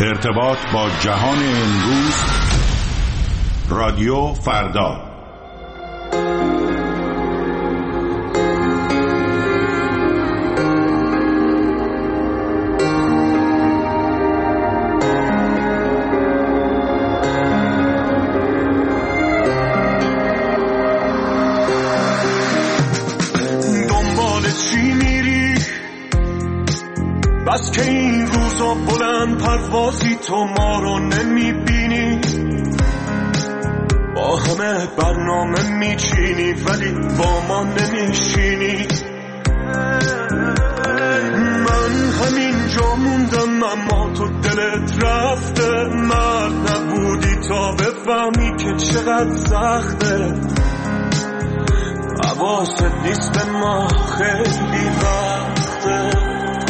ارتباط با جهان امروز. رادیو فردا. بس که این روزا بلند پروازی تو ما رو نمیبینی، با همه برنامه میچینی ولی با ما نمیشینی. من همینجا موندم اما تو دلت رفته، مرد نبودی تا بفهمی که چقدر سخته. حواست نیست به ما خیلی وقته.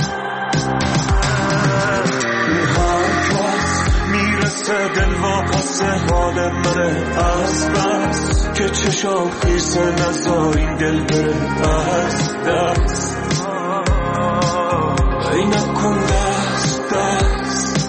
دل واپس حال منه از بس که چشام خیسه نزار این دل بره از دست. ای نکن دست دست.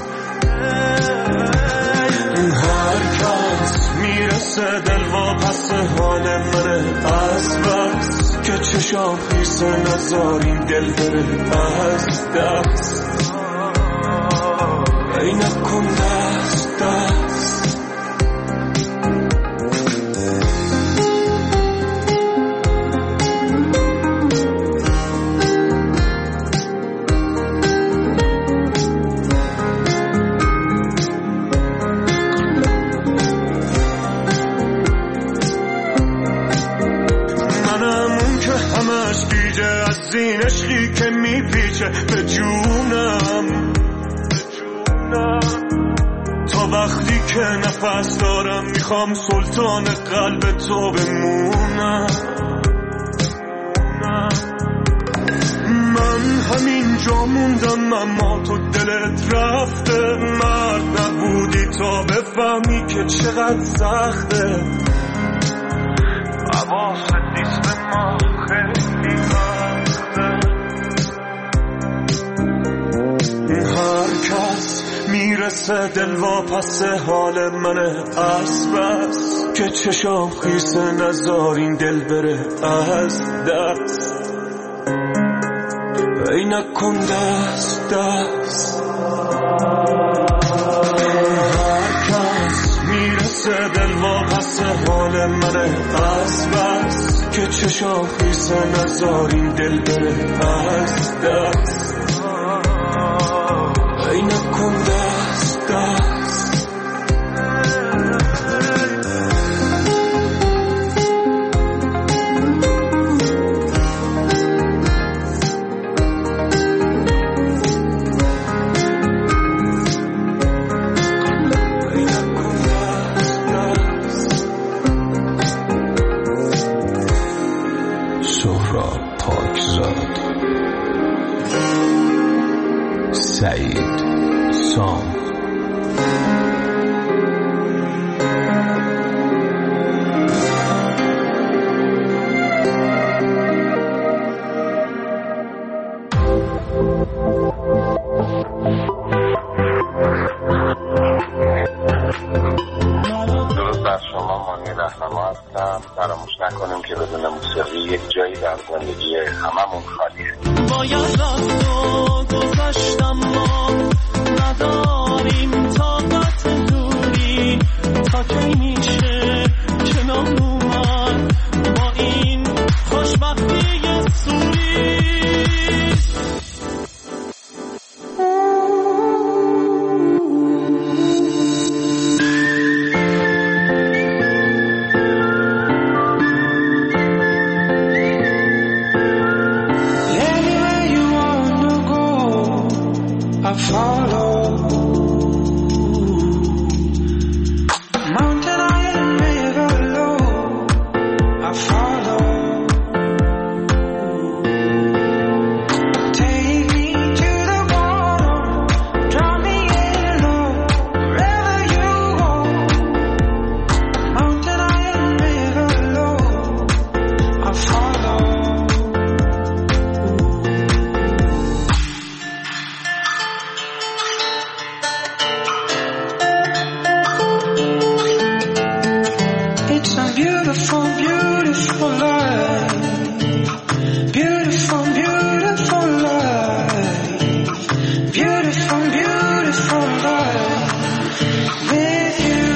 هر کس میرسه دل واپس حال منه از بس که چشام خیسه نزار این دل بره از دست. ای نکن دست دست. منم اون که همش گیجه از این عشقی که میپیچه به جونم، تا وقتی که نفس دارم میخوام سلطان قلب تو بمونم. من همینجا موندم اما تو دلت رفته، مرد نبودی تا بفهمی که چقدر سخته. حواست نیست به ما خیلی وقته. هر کس میرسه دل واپس حال منه از بس که چشام خیسه نزار این دل بره از دست. ای نکن دست دست. هر کس میرسه دل واپس حال منه از بس که چشام خیسه نزار این دل بره از دست. ای نکن دست دست. ای نکن دست دست. سهراب پاکزاد، سعید سام. درود بر شما، مانی رهنما هستم. فراموش نکنیم که بدون موسیقی یک جایی در زندگی هممون خالیه. باید رفت و گذشتم، ما نداریم طاقت دوری. تا کی میشه کنار اومد با این خوشبختی سوری. Beautiful, beautiful life. Beautiful, beautiful life. Beautiful, beautiful life with you.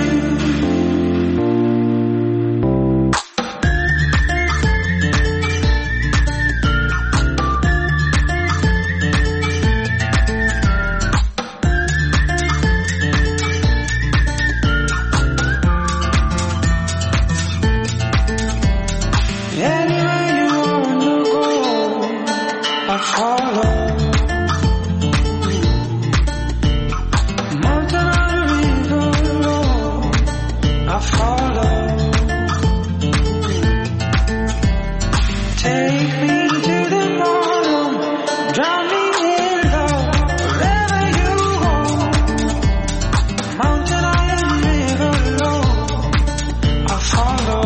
Anywhere you wanna go, I follow. Mountain or river, I follow. Take me to the bottom, drown me in love. Wherever you go, mountain or river, I follow.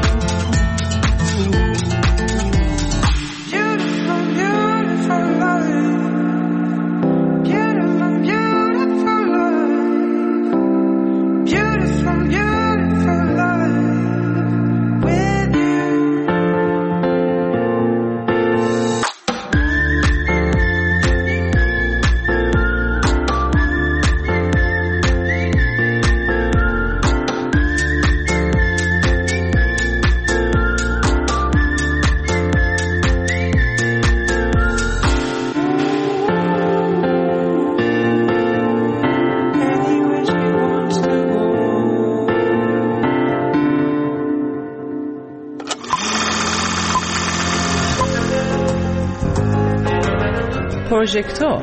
Beautiful, beautiful life. Beautiful, beautiful life. Beautiful, beautiful life with you. Anywhere she wants to go. پروژکتور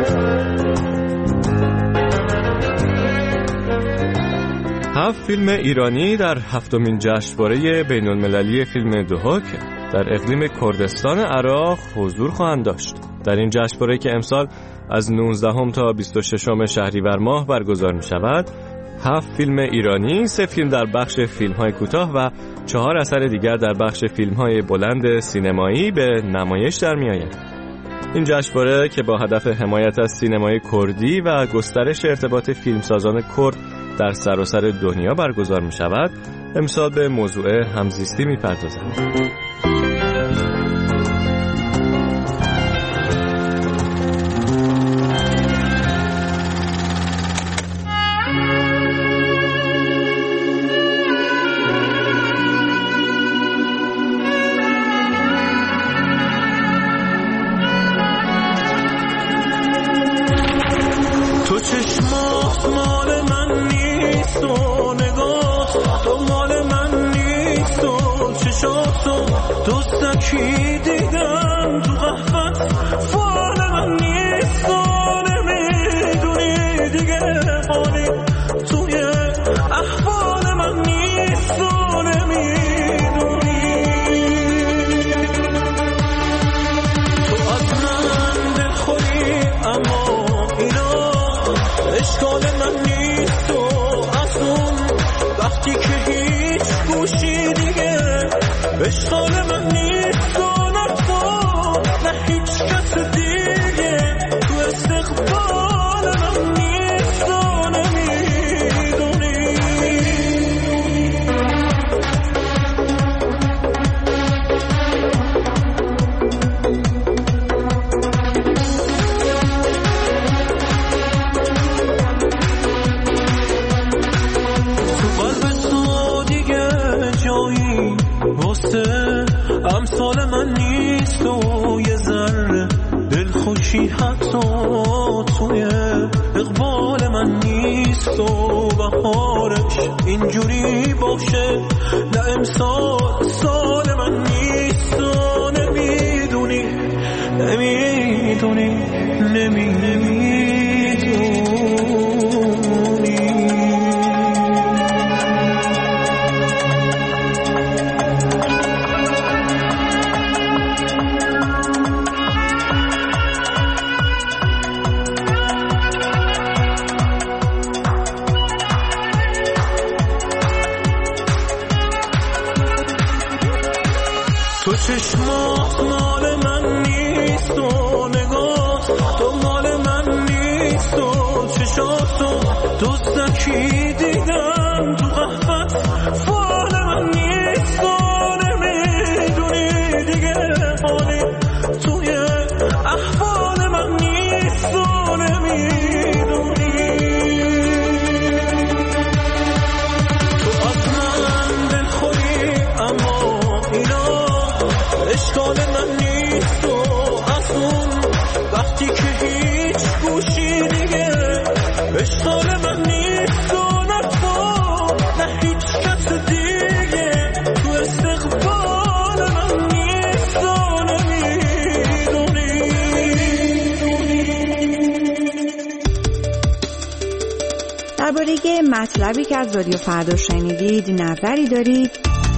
7 فیلم ایرانی در 7مین جشنواره بین‌المللی فیلم دهوک در اقلیم کردستان عراق حضور خواهند داشت. در این جشنواره که امسال از 19 تا 26 شهریور ماه برگزار می شود، 7 فیلم ایرانی، 3 فیلم در بخش فیلم‌های کوتاه و 4 اثر دیگر در بخش فیلم‌های بلند سینمایی به نمایش در می‌آید. این جشنواره که با هدف حمایت از سینمای کردی و گسترش ارتباط فیلمسازان کرد در سراسر دنیا برگزار می شود، امسال به موضوع همزیستی می پردازد. تو چشمات مال من نیست و نگاه تو مال من نیست و چشاتو دوستکی دیدم تو قهوت فال من نیست و نمیدونی دیگه حالی توی احوال من نیست و نمیدونی تو از من دلخوری اما اشکال من نیست و از اون وقتی که هیچ گوشی دیگه اشکال من نیست و نه تو نه هیچ کس دیگه تو استقبال من نیست و نمیدونی امثال من نیست و یه ذره دلخوشی حتی توی اقبال من نیست و بهارش اینجوری باشه نه امسال سال من نیست و نمیدونی نمیدونی نمیدونی تو چشمات مال من نیست و نگاه تو مال من نیست و چشاتو دوستکی دیدم تو قهوت فال من نیست عشق من نیست و نه تو نه هیچ کس دیگه تو استقبال من نیست و نمیدونی. درباره مطلبی که از رادیو فردا شنیدید نظری دارید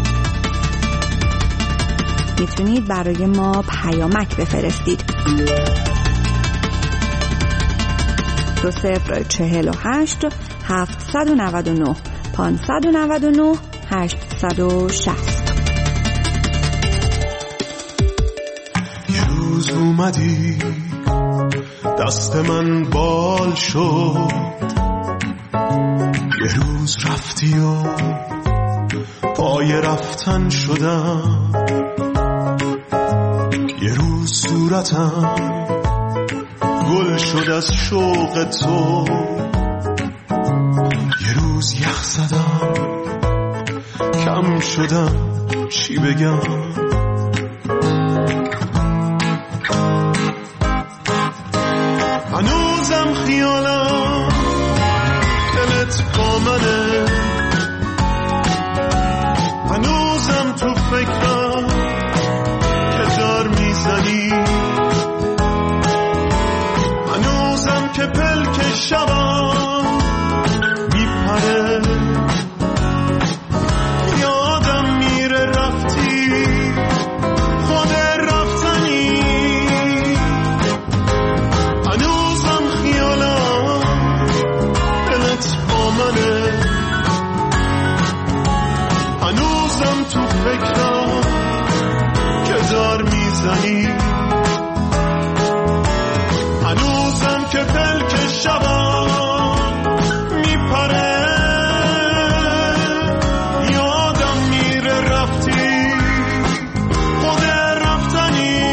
میتونید برای ما پیامک بفرستید. 2048 799 599 860. یه روز اومدی دست من بال شد، یه روز رفتی و پای رفتن شدم، یه روز صورتم گل شد از شوق تو، یه روز یخ زدم کم شدم چی بگم. هنوزم خیالم دلت با منه، هنوزم تو فکرم که دار میزنی، هنوزم که پلک شبم میپره، یادم میره رفتی خود رفتنی، هنوزم خیالم دلت با منه، هنوزم تو فکرم که دار میزنی، هنوزم که پلک شبم میپره، یادم میره رفتی خود رفتنی.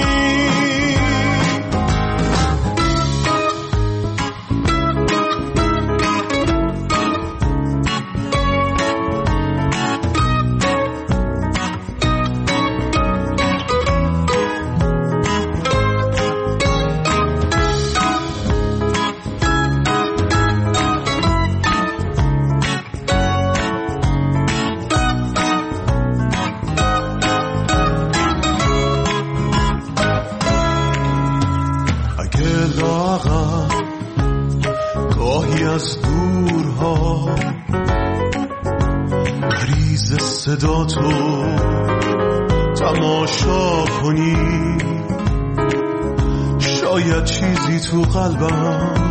گاهی از دورها مریض صدا تو تماشا کنی، شاید چیزی تو قلبم